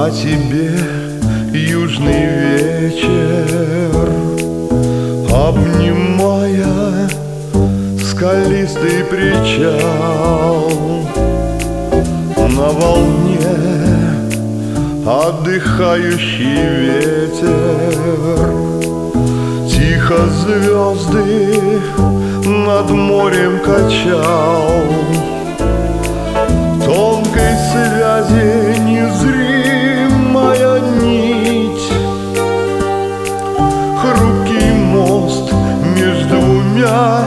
о тебе южный вечер, обнимая скалистый причал. На волне отдыхающий ветер, тихо звезды над морем качал. Тонкой связи незримая нить, хрупкий мост между двумя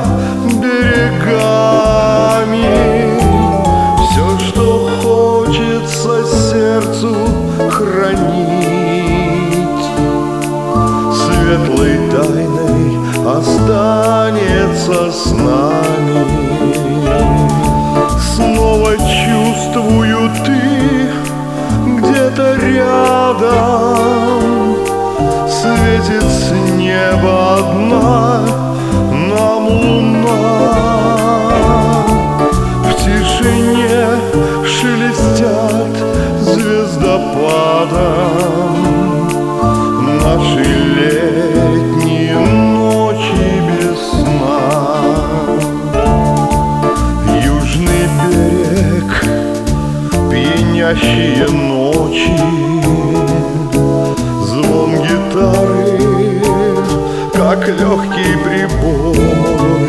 берегами. Все, что хочется сердцу хранить, светлой тайной останется с нами. Снова чувствую, ты где-то рядом, светит с неба одна нам луна. В тишине шелестят звездопадом наши летние ночи без сна. Южный берег, пьянящие ночи, звон гитары, как легкий прибой,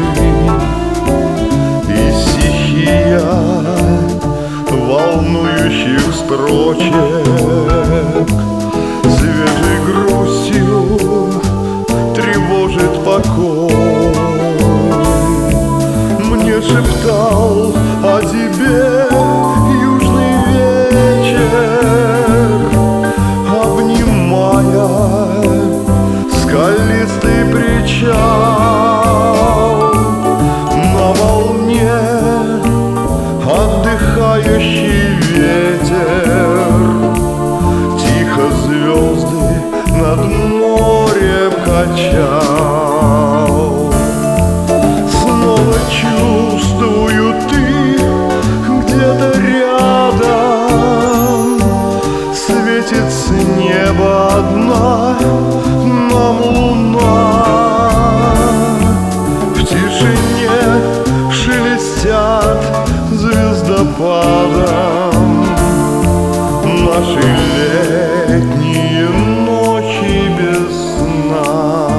и стихия волнующих строчек свежей грустью тревожит покой. Мне шептал о тебе южный вечер, обнимая скалистый причал. На волне отдыхающий ветер, тихо звезды над морем качал. Снова чувствую, ты где-то рядом, светит с неба одна нам луна. В тишине шелестят звездопадом наши летние ночи без сна.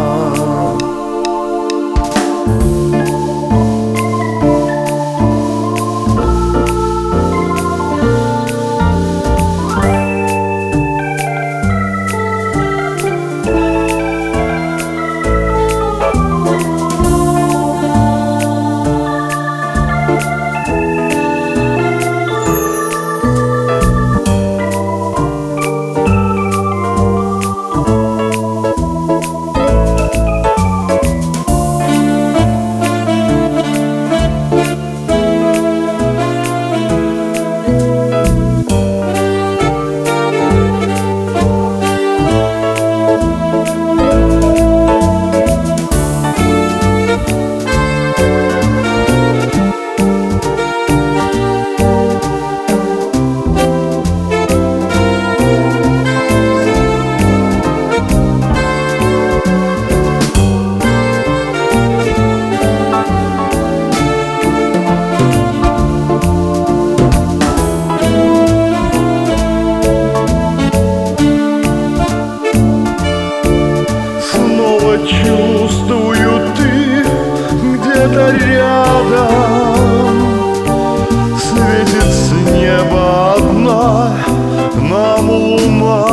Чувствую, ты где-то рядом, светит с неба одна нам луна.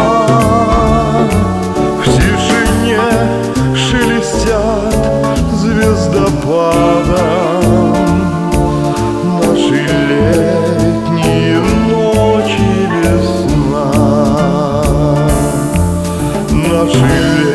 В тишине шелестят звездопадом наши летние ночи без сна. Наши